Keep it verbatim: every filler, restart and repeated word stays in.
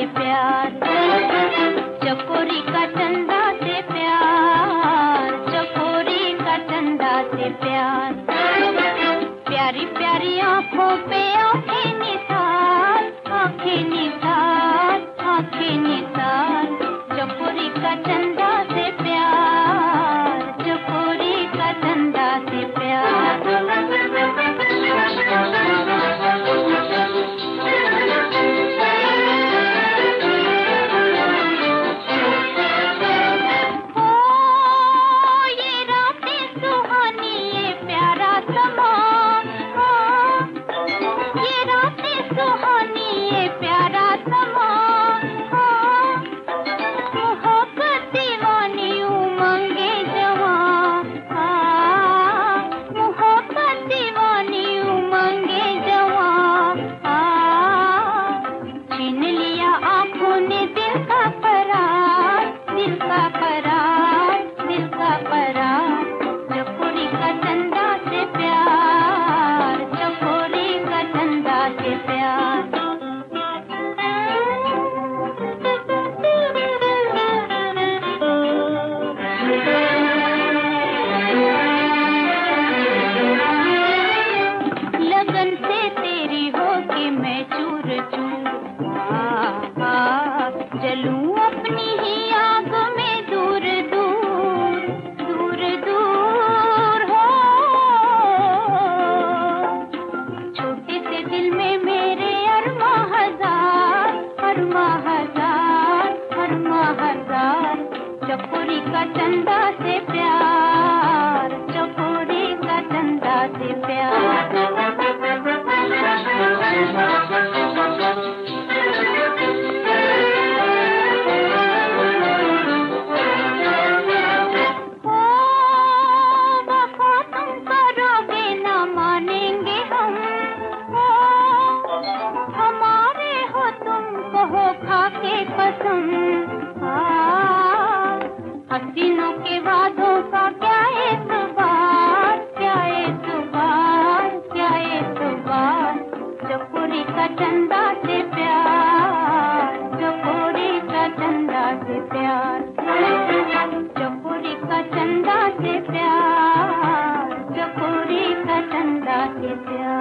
प्यार, चकोरी का चंदा से प्यार, चकोरी का चंदा से प्यार। प्यारी प्यारी आंखों पे आंखें निसार, आंखें निसार, आंखें निसार, चकोरी का चंदा से प्यार, चकोरी का चंदा से प्यार। जलूं अपनी ही आग में दूर दूर, दूर दूर हो। छोटे से दिल में मेरे अरमा हजार, अरमा हजार, अरमा हजार, चकोरी का चंदा से प्यार, चकोरी का चंदा से प्यार। हसीनों के वादों का क्या एतबार, क्या एतबार, क्या एतबार, चकोरी का चंदा से प्यार, चकोरी का चंदा से प्यार, चकोरी का चंदा से प्यार, चकोरी का चंदा से प्यार।